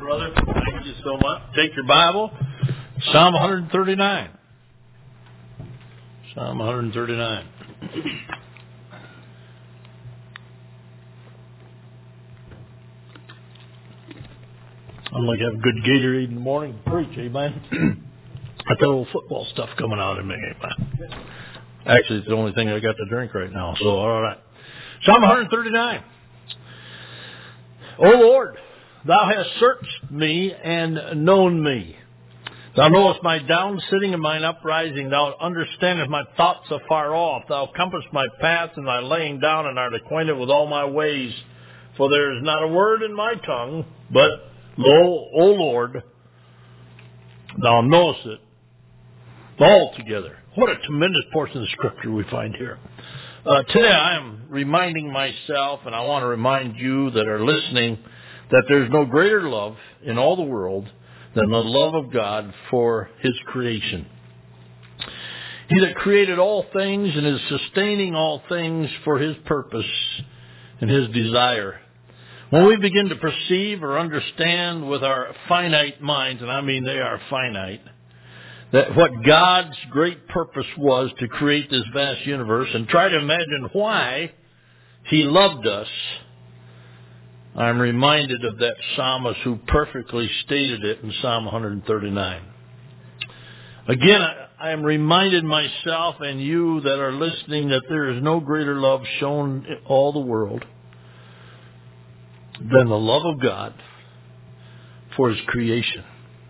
brother. Thank you so much. Take your Bible. Psalm 139. Psalm 139. I'm like have a good Gatorade in the morning. Preach, amen. I got a little football stuff coming out in me, amen. Actually, it's the only thing I got to drink right now. So, all right. Psalm 139. O Lord, Thou hast searched me and known me. Thou knowest my down sitting and mine uprising. Thou understandest my thoughts afar off. Thou compassest my paths and thy laying down, and art acquainted with all my ways. For there is not a word in my tongue, but, lo, O Lord, Thou knowest it altogether. What a tremendous portion of the Scripture we find here. Today I am reminding myself, and I want to remind you that are listening, that there's no greater love in all the world than the love of God for His creation. He that created all things and is sustaining all things for His purpose and His desire. When we begin to perceive or understand with our finite minds, and I mean they are finite, that what God's great purpose was to create this vast universe and try to imagine why He loved us, I'm reminded of that psalmist who perfectly stated it in Psalm 139. Again, I am reminded myself and you that are listening that there is no greater love shown in all the world than the love of God for His creation.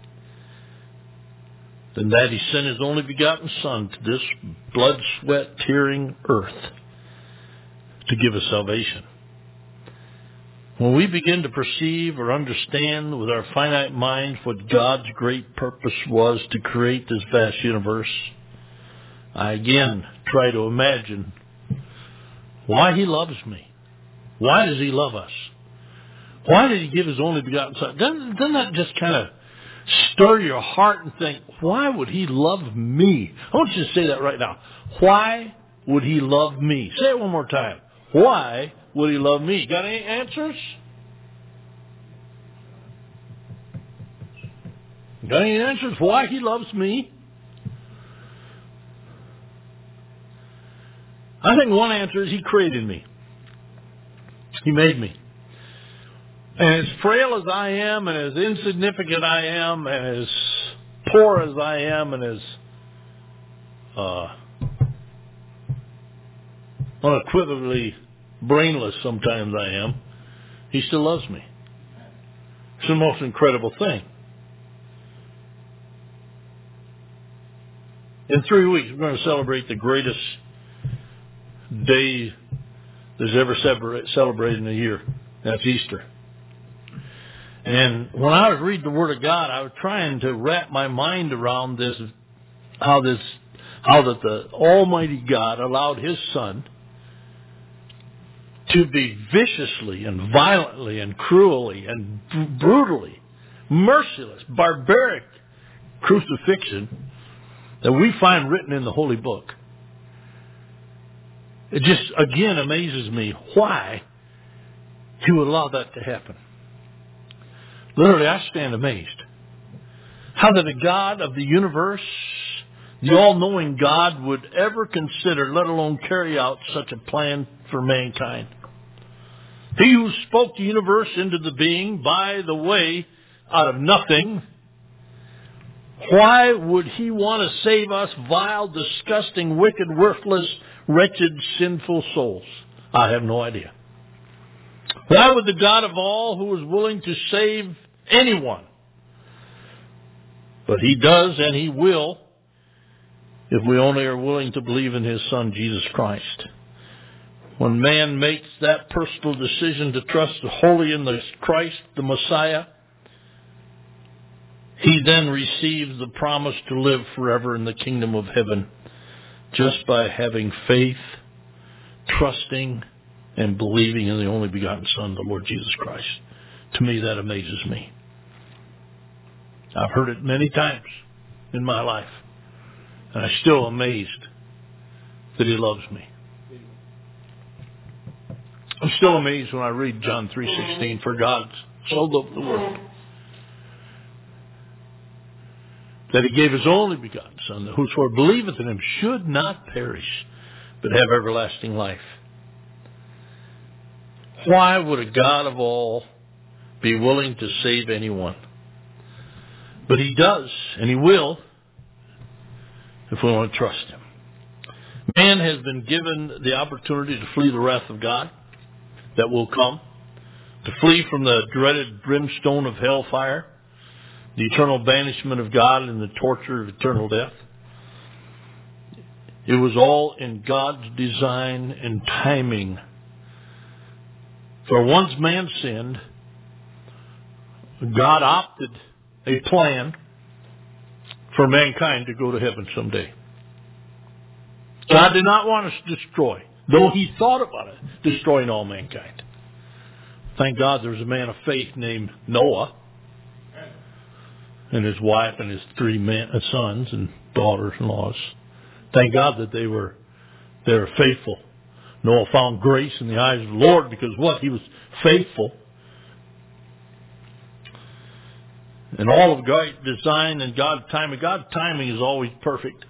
Than that He sent His only begotten Son to this blood, sweat, tearing earth to give us salvation. When we begin to perceive or understand with our finite minds what God's great purpose was to create this vast universe, I again try to imagine why He loves me. Why does He love us? Why did He give His only begotten Son? Doesn't that just kind of stir your heart and think, why would He love me? I want you to say that right now. Why would He love me? Say it one more time. Why would He love me? Got any answers? Got any answers why He loves me? I think one answer is He created me. He made me. And as frail as I am, and as insignificant I am, and as poor as I am, and as unequivocally brainless sometimes I am, He still loves me. It's the most incredible thing. In 3 weeks, we're going to celebrate the greatest day there's ever celebrated in a year. That's Easter. And when I was reading the Word of God, I was trying to wrap my mind around this, how that the Almighty God allowed His Son to be viciously and violently and cruelly and brutally, merciless, barbaric crucifixion that we find written in the Holy Book. It just, again, amazes me why He would allow that to happen. Literally, I stand amazed. How that the God of the universe, the all-knowing God, would ever consider, let alone carry out such a plan for mankind. He who spoke the universe into the being, by the way, out of nothing, why would He want to save us vile, disgusting, wicked, worthless, wretched, sinful souls? I have no idea. Why would the God of all, who is willing to save anyone, but He does and He will, if we only are willing to believe in His Son, Jesus Christ. When man makes that personal decision to trust wholly in the Christ, the Messiah, he then receives the promise to live forever in the kingdom of heaven just by having faith, trusting, and believing in the only begotten Son, the Lord Jesus Christ. To me, that amazes me. I've heard it many times in my life, and I'm still amazed that He loves me. I'm still amazed when I read John 3:16, for God so loved the world that He gave His only begotten Son, that whosoever believeth in Him should not perish, but have everlasting life. Why would a God of all be willing to save anyone? But He does, and He will, if we want to trust Him. Man has been given the opportunity to flee the wrath of God that will come, to flee from the dreaded brimstone of hellfire, the eternal banishment of God and the torture of eternal death. It was all in God's design and timing. For once man sinned, God opted a plan for mankind to go to heaven someday. God did not want us to destroy, though He thought about it, destroying all mankind. Thank God there was a man of faith named Noah, and his wife and his 3 sons and daughters-in-laws. Thank God that they were faithful. Noah found grace in the eyes of the Lord because what? He was faithful. And all of God's design and God's timing is always perfect.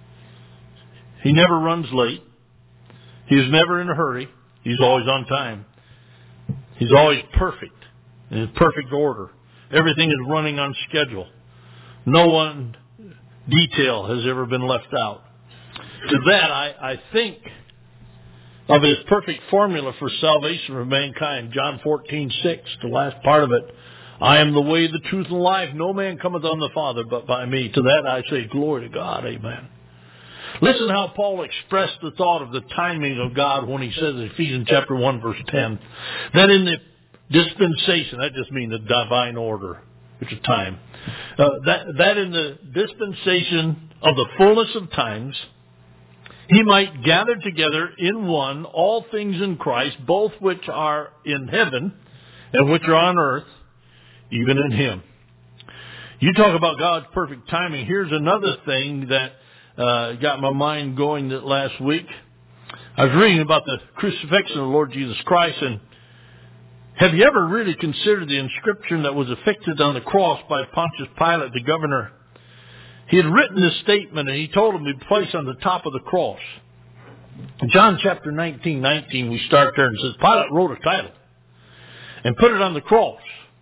He never runs late. He is never in a hurry. He's always on time. He's always perfect, in perfect order. Everything is running on schedule. No one detail has ever been left out. To that, I think of His perfect formula for salvation for mankind. John 14:6, the last part of it. I am the way, the truth, and life. No man cometh on the Father but by me. To that I say, glory to God. Amen. Listen how Paul expressed the thought of the timing of God when he says in Ephesians chapter 1, verse 10, that in the dispensation, that just means the divine order, which is time, that in the dispensation of the fullness of times, He might gather together in one all things in Christ, both which are in heaven and which are on earth, even in Him. You talk about God's perfect timing. Here's another thing that got my mind going last week. I was reading about the crucifixion of the Lord Jesus Christ, and have you ever really considered the inscription that was affixed on the cross by Pontius Pilate, the governor? He had written this statement, and he told him to be placed on the top of the cross. In John chapter 19, we start there, and it says, Pilate wrote a title and put it on the cross.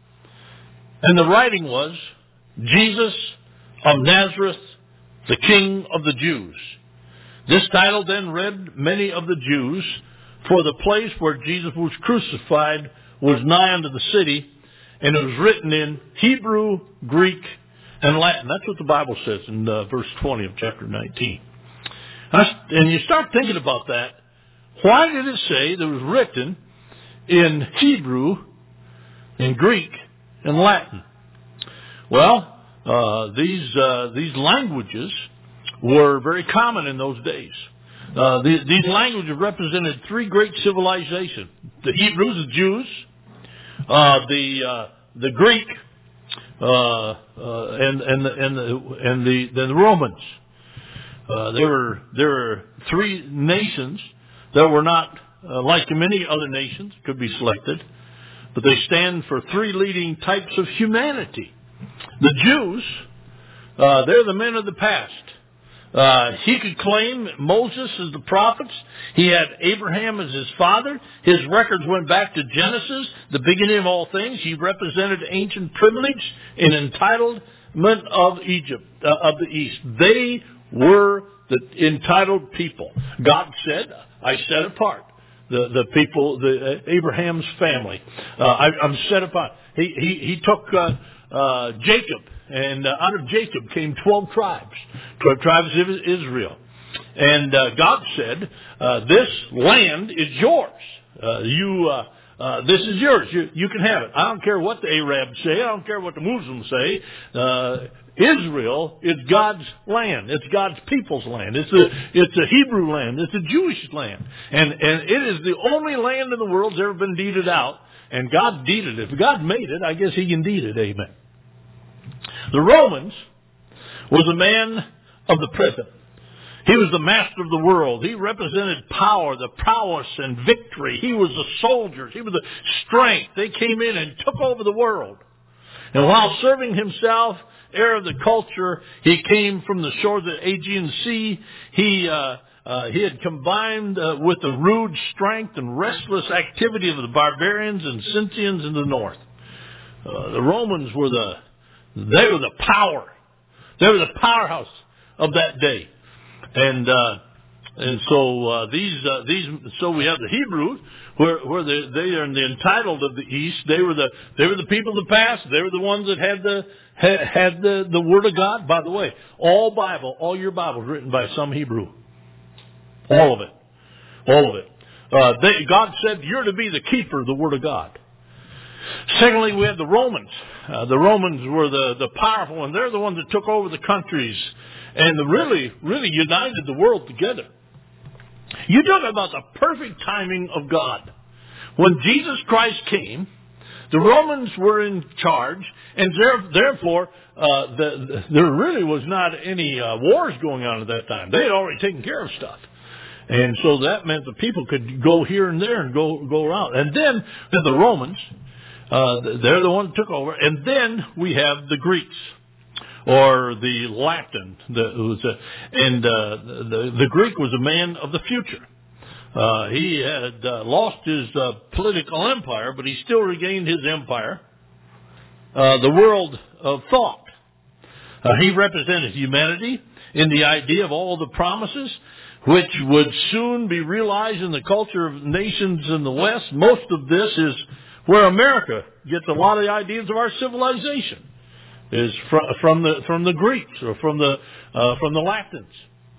And the writing was, Jesus of Nazareth, the King of the Jews. This title then read many of the Jews, for the place where Jesus was crucified was nigh unto the city, and it was written in Hebrew, Greek, and Latin. That's what the Bible says in verse 20 of chapter 19. And you start thinking about that. Why did it say that it was written in Hebrew, in Greek, and Latin? Well, these languages were very common in those days. These languages represented 3 great civilizations: the Hebrews, the Jews, the Greek, and the Romans. There were 3 nations that were not like many other nations could be selected, but they stand for 3 leading types of humanity. The Jews, they're the men of the past. He could claim Moses as the prophets. He had Abraham as his father. His records went back to Genesis, the beginning of all things. He represented ancient privilege and entitlement of Egypt, of the East. They were the entitled people. God said, I set apart the people, Abraham's family. I'm set apart. He took Jacob, and out of Jacob came 12 tribes, 12 tribes of Israel. And God said, this land is yours. This is yours. You can have it. I don't care what the Arabs say. I don't care what the Muslims say. Israel is God's land. It's God's people's land. It's a Hebrew land. It's a Jewish land. And it is the only land in the world that's ever been deeded out. And God deeded it. If God made it, I guess He can deed it. Amen. The Romans was a man of the present. He was the master of the world. He represented power, the prowess and victory. He was the soldiers. He was the strength. They came in and took over the world. And while serving himself heir of the culture. He came from the shore of the Aegean Sea. He had combined with the rude strength and restless activity of the barbarians and Scythians in the north. The Romans were the power. They were the powerhouse of that day. And so so we have the Hebrews, where they are the entitled of the East. They were the people of the past. They were the ones that had the Word of God. By the way, all your Bible is written by some Hebrew. All of it. God said you're to be the keeper of the Word of God. Secondly, we have the Romans. The Romans were the powerful ones. They're the ones that took over the countries and really united the world together. You talk about the perfect timing of God. When Jesus Christ came, the Romans were in charge, and therefore there really was not any wars going on at that time. They had already taken care of stuff. And so that meant the people could go here and there and go around. And then the Romans, they're the ones that took over. And then we have the Greeks, or the Latin. The Greek was a man of the future. He had lost his political empire, but he still regained his empire, the world of thought. He represented humanity in the idea of all the promises which would soon be realized in the culture of nations in the West. Most of this is where America gets a lot of the ideas of our civilization, is from the Greeks or from the Latins,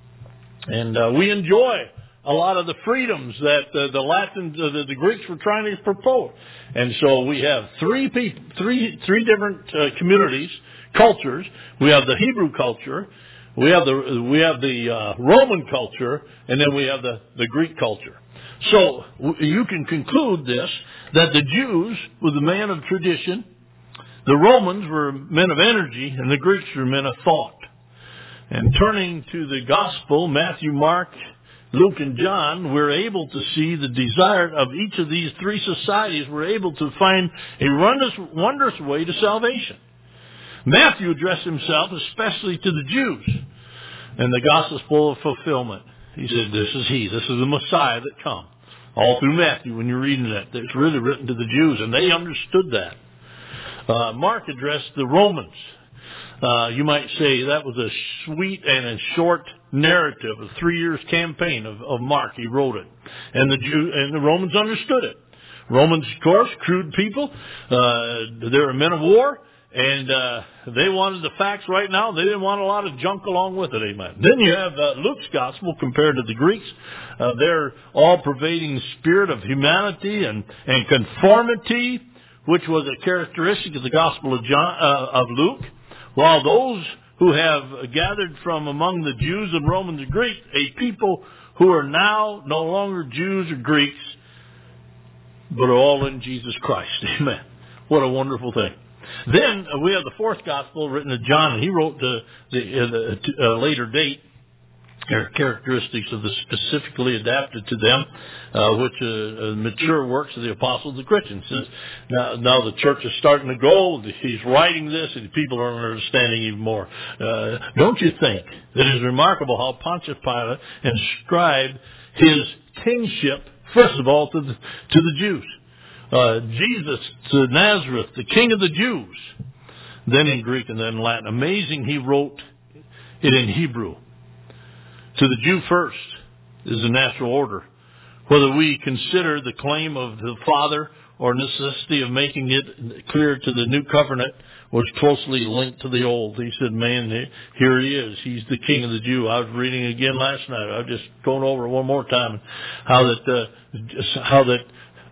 and we enjoy a lot of the freedoms that the Greeks were trying to propose. And so we have three different communities, cultures. We have the Hebrew culture, we have the Roman culture, and then we have the Greek culture. So you can conclude this, that the Jews were the men of tradition, the Romans were men of energy, and the Greeks were men of thought. And turning to the Gospel, Matthew, Mark, Luke, and John, we're able to see the desire of each of these three societies. We're able to find a wondrous way to salvation. Matthew addressed himself especially to the Jews, and the Gospel is full of fulfillment. He said, this is the Messiah that come. All through Matthew, when you're reading that, it's really written to the Jews, and they understood that. Mark addressed the Romans. You might say that was a sweet and a short narrative, a 3 years campaign of Mark. He wrote it, and the Romans understood it. Romans, of course, crude people. They were men of war, and they wanted the facts right now. They didn't want a lot of junk along with it. Amen. Then you have Luke's gospel compared to the Greeks. Their all-pervading spirit of humanity and conformity, which was a characteristic of the gospel of Luke. While those who have gathered from among the Jews and Romans and Greeks, a people who are now no longer Jews or Greeks, but are all in Jesus Christ. Amen. What a wonderful thing. Then we have the fourth gospel written to John, and he wrote the later date. There are characteristics of the specifically adapted to them, which mature works of the apostles and Christians. Now the church is starting to go. He's writing this, and people are understanding even more. Don't you think that it is remarkable how Pontius Pilate inscribed his kingship, first of all, to the Jews? Jesus to Nazareth, the King of the Jews, then in Greek and then in Latin. Amazing, he wrote it in Hebrew. To the Jew first is the natural order. Whether we consider the claim of the Father or necessity of making it clear to the new covenant was closely linked to the old. He said, man, here he is. He's the King of the Jew. I was reading again last night. I was just going over it one more time how that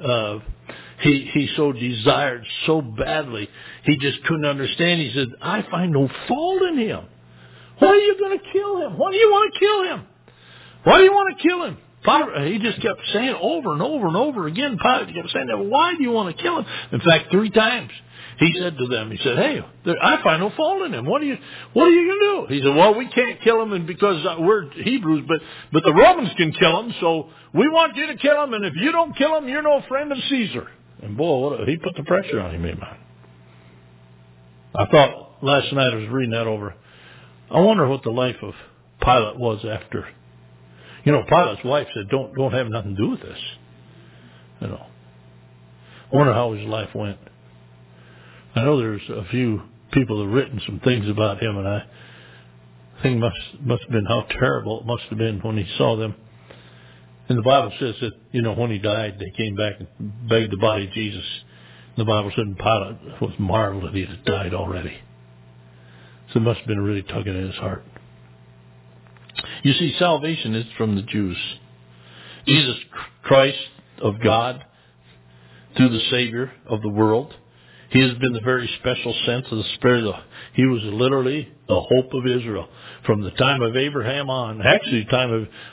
he so desired so badly. He just couldn't understand. He said, I find no fault in him. Why are you going to kill him? Why do you want to kill him? Why do you want to kill him? He just kept saying over and over and over again. Pilate kept saying that. Why do you want to kill him? In fact, 3 times he said to them, he said, hey, I find no fault in him. What are you going to do? He said, well, we can't kill him because we're Hebrews, but the Romans can kill him, so we want you to kill him, and if you don't kill him, you're no friend of Caesar. And boy, he put the pressure on him, man. I thought last night I was reading that over. I wonder what the life of Pilate was after. Pilate's wife said, don't have nothing to do with this. I wonder how his life went. I know there's a few people that have written some things about him, and I think must have been how terrible it must have been when he saw them. And the Bible says that, when he died, they came back and begged the body of Jesus. And the Bible said Pilate was marveled that he had died already. So it must have been really tugging at his heart. You see, salvation is from the Jews. Jesus Christ of God, through the Savior of the world, he has been the very special sense of the Spirit. He was literally the hope of Israel from the time of Abraham on. Actually, the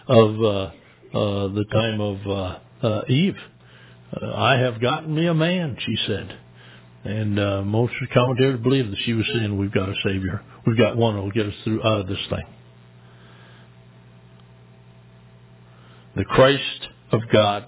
time of Eve. I have gotten me a man, she said. And most commentators believe that she was saying, we've got a Savior. We've got one who will get us through out of this thing. The Christ of God,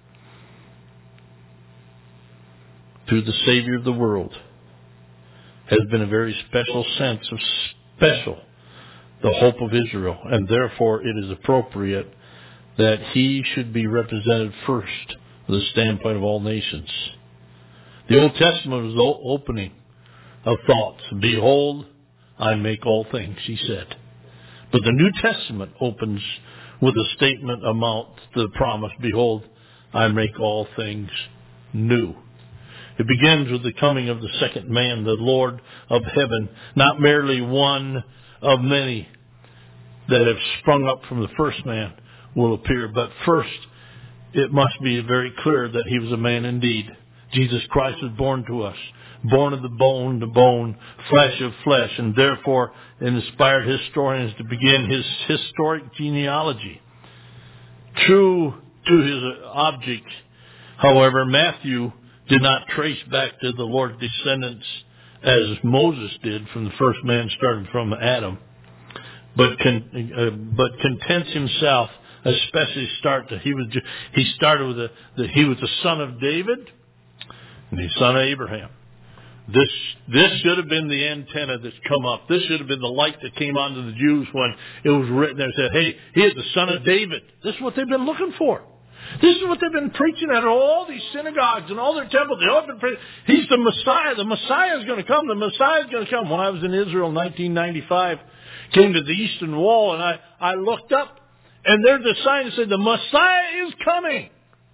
through the Savior of the world, has been a very special sense of the hope of Israel. And therefore it is appropriate that he should be represented first from the standpoint of all nations. The Old Testament was the opening of thoughts. Behold, I make all things, he said. But the New Testament opens with a statement about the promise, behold, I make all things new. It begins with the coming of the second man, the Lord of heaven, not merely one of many that have sprung up from the first man will appear. But first, it must be very clear that he was a man indeed. Jesus Christ was born to us, born of the bone, flesh of flesh, and therefore inspired historians to begin his historic genealogy. True to his object, however, Matthew did not trace back to the Lord's descendants as Moses did from the first man starting from Adam, but contents himself, especially he started with that he was the son of David and the son of Abraham. This should have been the antenna that's come up. This should have been the light that came onto the Jews when it was written there. It said, hey, he is the son of David. This is what they've been looking for. This is what they've been preaching at all these synagogues and all their temples. They all been preaching. He's the Messiah. The Messiah is going to come. The Messiah is going to come. When I was in Israel in 1995, came to the Eastern Wall, and I looked up, and there's a sign that said, the Messiah is coming.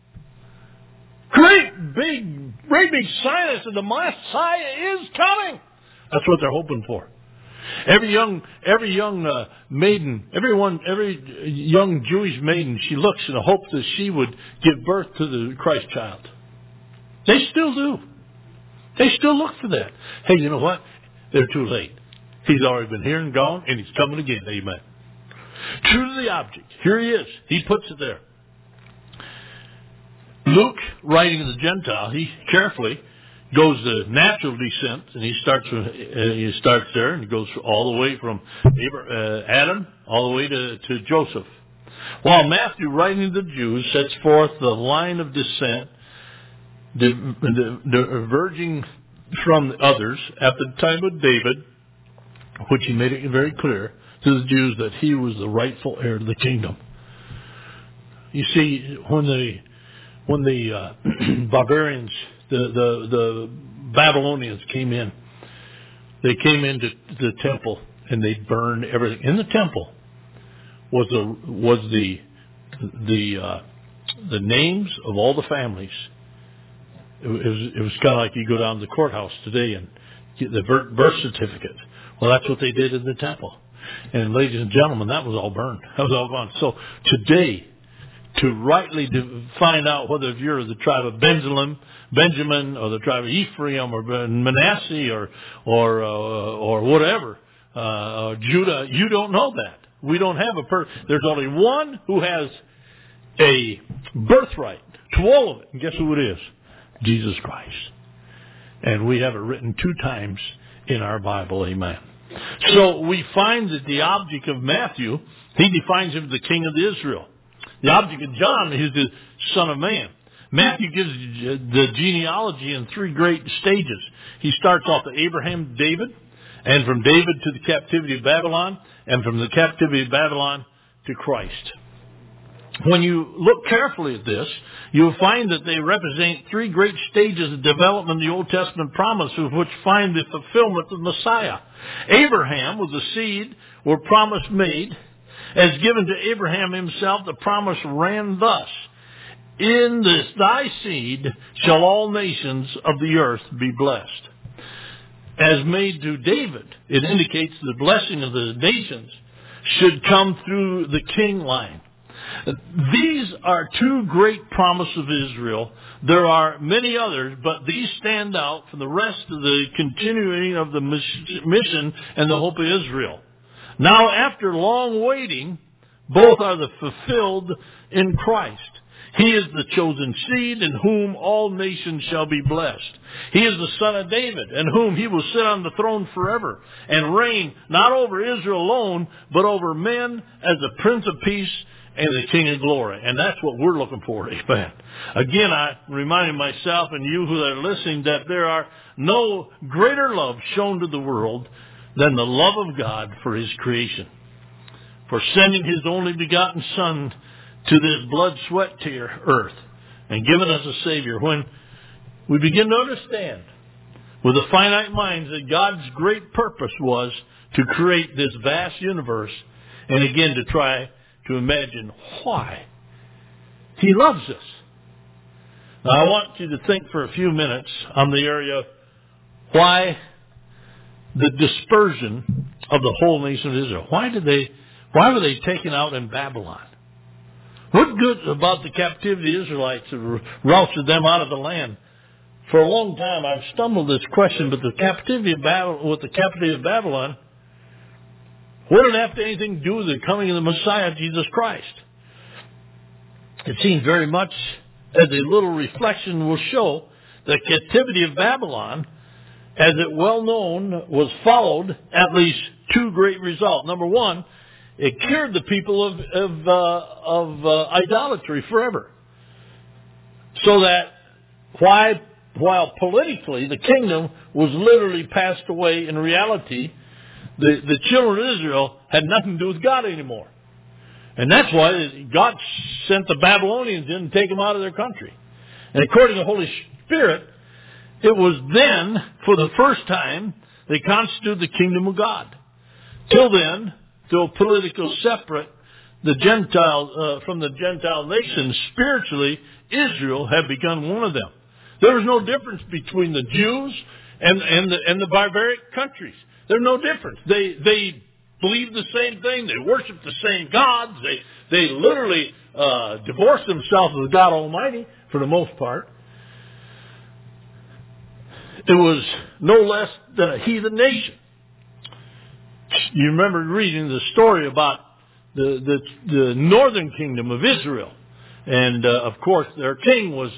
Great big sign that said, the Messiah is coming. That's what they're hoping for. Every young maiden, every young Jewish maiden, she looks in the hope that she would give birth to the Christ child. They still do. They still look for that. Hey, you know what? They're too late. He's already been here and gone, and he's coming again. Amen. True to the object. Here he is. He puts it there. Luke, writing to the Gentile, he carefully goes to natural descent, and he starts there, and he goes all the way from Adam all the way to Joseph. While Matthew, writing to the Jews, sets forth the line of descent, diverging from the others at the time of David, which he made it very clear to the Jews that he was the rightful heir to the kingdom. You see, when the barbarians, the Babylonians came in, they came into the temple and they burned everything. In the temple was the names of all the families. It was kind of like you go down to the courthouse today and get the birth certificate. Well, that's what they did in the temple. And ladies and gentlemen, that was all burned. That was all gone. So today, to rightly find out whether you're the tribe of Benjamin, or the tribe of Ephraim, or Manasseh, or whatever, Judah, you don't know that. We don't have there's only one who has a birthright to all of it. And guess who it is? Jesus Christ. And we have it written 2 times in our Bible. Amen. So we find that the object of Matthew, he defines him as the King of Israel. The object of John is the Son of Man. Matthew gives the genealogy in 3 great stages. He starts off with Abraham, David, and from David to the captivity of Babylon, and from the captivity of Babylon to Christ. When you look carefully at this, you'll find that they represent three great stages of development in the Old Testament promises which find the fulfillment of the Messiah. Abraham, with the seed, were promise made. As given to Abraham himself, the promise ran thus: in this thy seed shall all nations of the earth be blessed. As made to David, it indicates the blessing of the nations should come through the king line. These are two great promises of Israel. There are many others, but these stand out from the rest of the continuing of the mission and the hope of Israel. Now, after long waiting, both are fulfilled in Christ. He is the chosen seed in whom all nations shall be blessed. He is the son of David, in whom he will sit on the throne forever and reign not over Israel alone, but over men as the Prince of Peace and the King of Glory. And that's what we're looking for, amen. Again, I reminded myself and you who are listening that there are no greater love shown to the world than the love of God for his creation. For sending his only begotten Son to this blood, sweat, tear earth and giving us a Savior. When we begin to understand with the finite minds that God's great purpose was to create this vast universe, and again to try to imagine why he loves us. Now I want you to think for a few minutes on the area of why the dispersion of the whole nation of Israel. Why were they taken out in Babylon? What good about the captivity of the Israelites that routed them out of the land? For a long time I've stumbled this question, but the captivity of Babylon, what did it have anything to do with the coming of the Messiah, Jesus Christ? It seems very much, as a little reflection will show, the captivity of Babylon, as it well known, was followed at least two great results. Number one, it cured the people of idolatry forever. So that while politically the kingdom was literally passed away, in reality, the children of Israel had nothing to do with God anymore. And that's why God sent the Babylonians in and take them out of their country. And according to the Holy Spirit, it was then, for the first time, they constituted the kingdom of God. Till then, though political separate, from the Gentile nations, spiritually, Israel had become one of them. There was no difference between the Jews and the barbaric countries. There's no difference. They believed the same thing. They worshiped the same gods. They literally divorced themselves with God Almighty for the most part. It was no less than a heathen nation. You remember reading the story about the northern kingdom of Israel. And, of course, their king was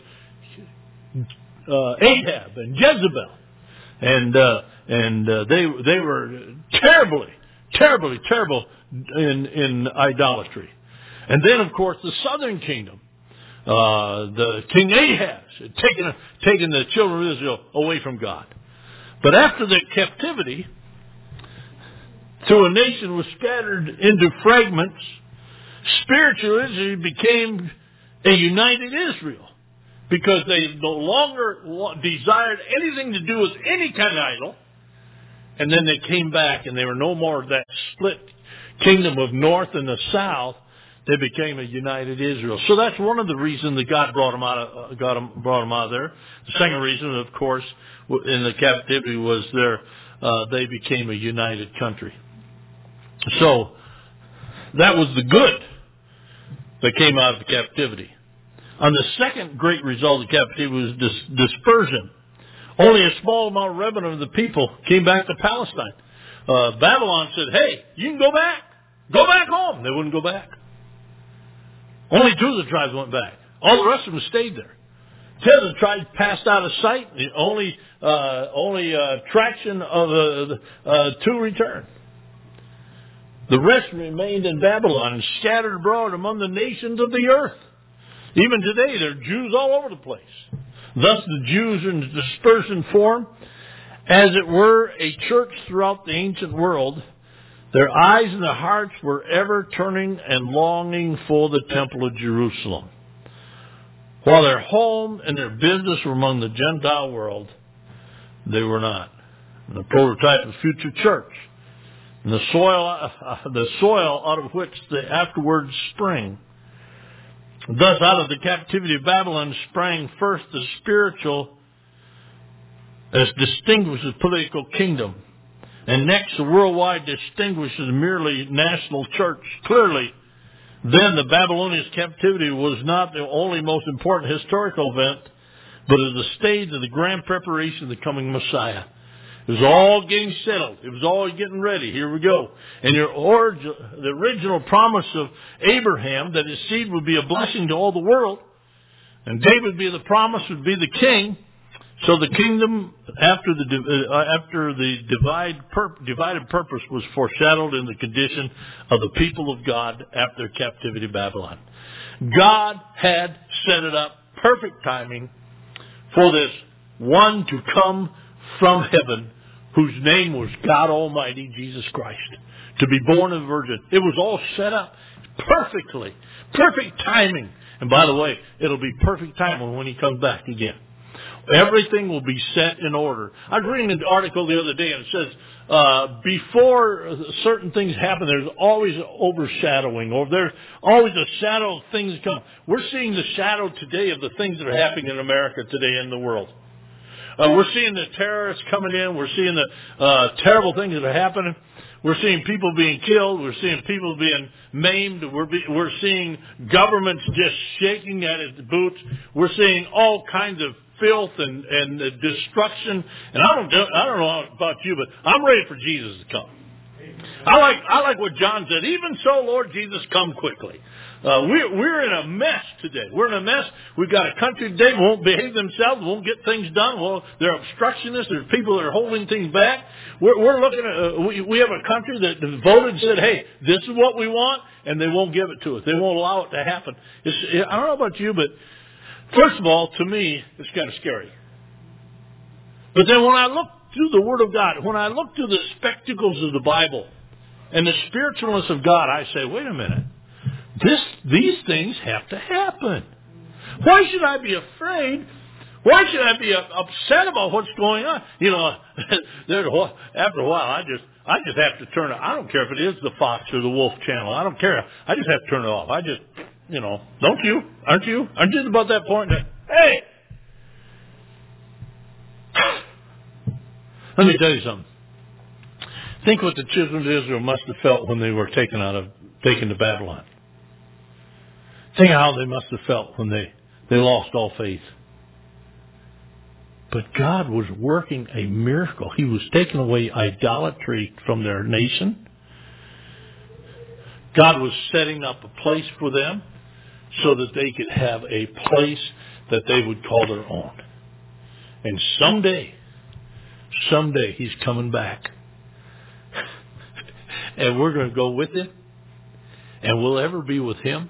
Ahab and Jezebel. And they were terrible in idolatry. And then, of course, the southern kingdom, the King Ahaz had taken the children of Israel away from God. But after the captivity, though a nation was scattered into fragments, spiritual Israel became a united Israel, because they no longer desired anything to do with any kind of idol. And then they came back, and they were no more that split kingdom of north and the south. They became a united Israel. So that's one of the reasons that God brought them out of there. The second reason, of course, in the captivity was they became a united country. So that was the good that came out of the captivity. On the second great result of the captivity was dispersion. Only a small amount of remnant of the people came back to Palestine. Babylon said, hey, you can go back. Go back home. They wouldn't go back. Only two of the tribes went back. All the rest of them stayed there. 10 of the tribes passed out of sight. The only traction of two returned. The rest remained in Babylon and scattered abroad among the nations of the earth. Even today, there are Jews all over the place. Thus, the Jews are in dispersion form. as it were, a church throughout the ancient world, their eyes and their hearts were ever turning and longing for the temple of Jerusalem. While their home and their business were among the Gentile world, they were not. The prototype of future church, and the soil out of which they afterwards spring. Thus, out of the captivity of Babylon sprang first the spiritual, as distinguished as political kingdom, and next the worldwide distinguished as merely national church. Clearly, then the Babylonian captivity was not the only most important historical event, but as the stage of the grand preparation of the coming Messiah. It was all getting settled. It was all getting ready. Here we go. And the original promise of Abraham that his seed would be a blessing to all the world, and David would be the promise, would be the king. So the kingdom after the divided purpose was foreshadowed in the condition of the people of God after captivity to Babylon. God had set it up, perfect timing, for this one to come from heaven, whose name was God Almighty, Jesus Christ, to be born of a virgin. It was all set up perfectly. Perfect timing. And by the way, it'll be perfect timing when he comes back again. Everything will be set in order. I was reading an article the other day, and it says, before certain things happen, there's always an overshadowing, or there's always a shadow of things come. We're seeing the shadow today of the things that are happening in America today in the world. We're seeing the terrorists coming in. We're seeing the terrible things that are happening. We're seeing people being killed. We're seeing people being maimed. We're seeing governments just shaking at its boots. We're seeing all kinds of filth and destruction. And I don't know about you, but I'm ready for Jesus to come. I like what John said. Even so, Lord Jesus, come quickly. We're in a mess today. We're in a mess. We've got a country today that won't behave themselves, won't get things done. Well, they're obstructionists. There's people that are holding things back. We're looking at, we have a country that voted and said, hey, this is what we want, and they won't give it to us. They won't allow it to happen. I don't know about you, but first of all, to me, it's kind of scary. But then when I look through the Word of God, when I look through the spectacles of the Bible and the spiritualness of God, I say, wait a minute. These things have to happen. Why should I be afraid? Why should I be upset about what's going on? You know, after a while, I just have to turn it. I don't care if it is the Fox or the Wolf channel. I don't care. I just have to turn it off. Don't you? Aren't you? I'm just about that point. Hey! Let me tell you something. Think what the children of Israel must have felt when they were taken to Babylon. Think how they must have felt when they lost all faith. But God was working a miracle. He was taking away idolatry from their nation. God was setting up a place for them so that they could have a place that they would call their own. And someday He's coming back. And we're going to go with Him. And we'll ever be with Him.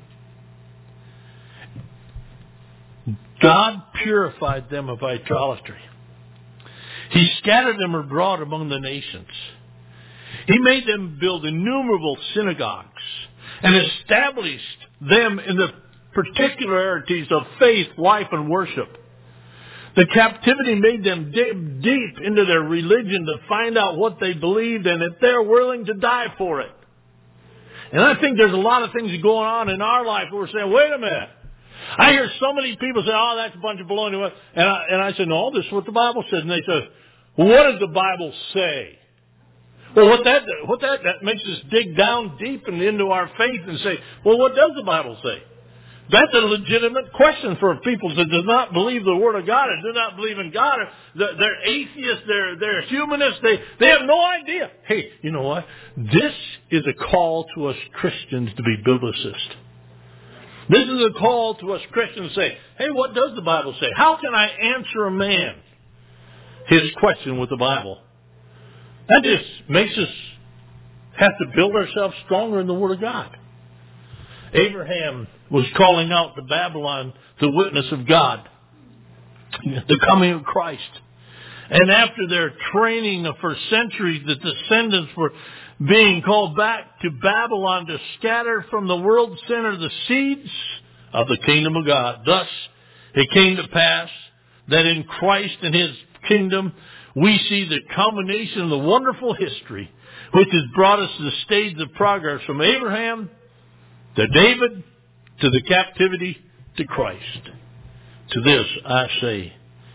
God purified them of idolatry. He scattered them abroad among the nations. He made them build innumerable synagogues and established them in the particularities of faith, life, and worship. The captivity made them dig deep into their religion to find out what they believed and if they're willing to die for it. And I think there's a lot of things going on in our life where we're saying, wait a minute. I hear so many people say, oh, that's a bunch of baloney. And I said, no, this is what the Bible says. And they said, well, what does the Bible say? Well, what that makes us dig down deep and into our faith and say, well, what does the Bible say? That's a legitimate question for people that do not believe the Word of God and do not believe in God. They're atheists. They're humanists. They have no idea. Hey, you know what? This is a call to us Christians to be biblicists. This is a call to us Christians to say, hey, what does the Bible say? How can I answer a man his question with the Bible? That just makes us have to build ourselves stronger in the Word of God. Abraham was calling out to Babylon the witness of God, the coming of Christ. And after their training for centuries, the descendants were being called back to Babylon to scatter from the world center the seeds of the kingdom of God. Thus, it came to pass that in Christ and His kingdom, we see the culmination of the wonderful history which has brought us to the stage of progress from Abraham to David to the captivity to Christ. To this I say,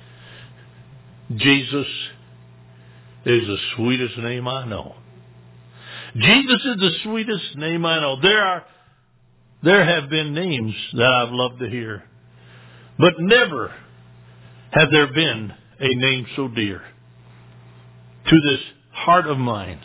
Jesus is the sweetest name I know. Jesus is the sweetest name I know. There have been names that I've loved to hear, but never have there been a name so dear to this heart of mine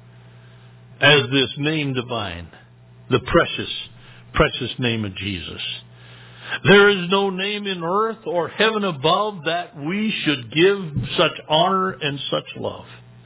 as this name divine, the precious, precious name of Jesus. There is no name in earth or heaven above that we should give such honor and such love.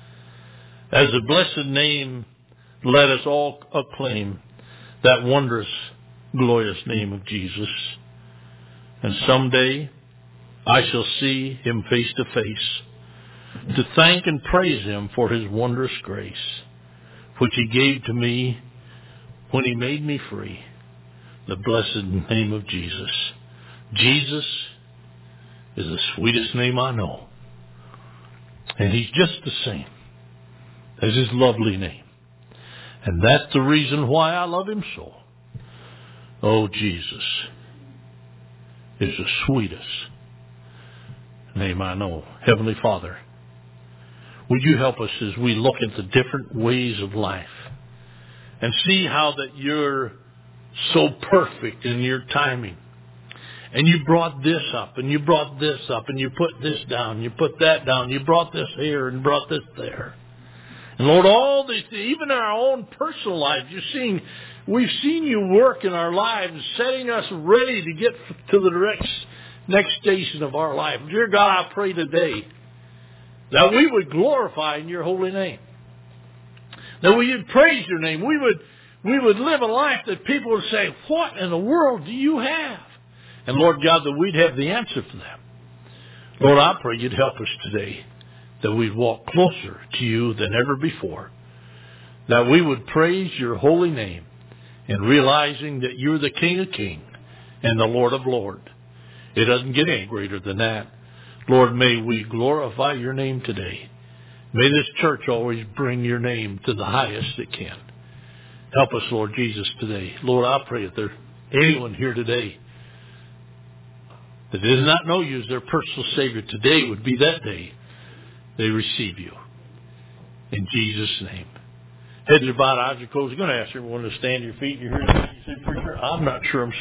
As the blessed name, let us all acclaim that wondrous, glorious name of Jesus. And someday I shall see Him face to face, to thank and praise Him for His wondrous grace, which He gave to me when He made me free. The blessed name of Jesus. Jesus is the sweetest name I know. And He's just the same as His lovely name. And that's the reason why I love Him so. Oh, Jesus is the sweetest name I know. Heavenly Father, would you help us as we look at the different ways of life and see how that You're so perfect in Your timing. And You brought this up, and You brought this up, and You put this down, You put that down, You brought this here and brought this there. And Lord, all these, even in our own personal lives, we've seen You work in our lives, setting us ready to get to the next station of our life. Dear God, I pray today that we would glorify in Your holy name. That we would praise Your name. We would live a life that people would say, what in the world do You have? And Lord God, that we'd have the answer for them. Lord, I pray You'd help us today, that we'd walk closer to You than ever before. That we would praise Your holy name, and realizing that You're the King of Kings and the Lord of Lords. It doesn't get any greater than that. Lord, may we glorify Your name today. May this church always bring Your name to the highest it can. Help us, Lord Jesus, today. Lord, I pray if there's anyone here today that does not know You as their personal Savior, today would be that day they receive You. In Jesus' name. Heads are bowed, eyes are closed. I'm going to ask everyone to stand to your feet. You're here today. You say, preacher, I'm not sure I'm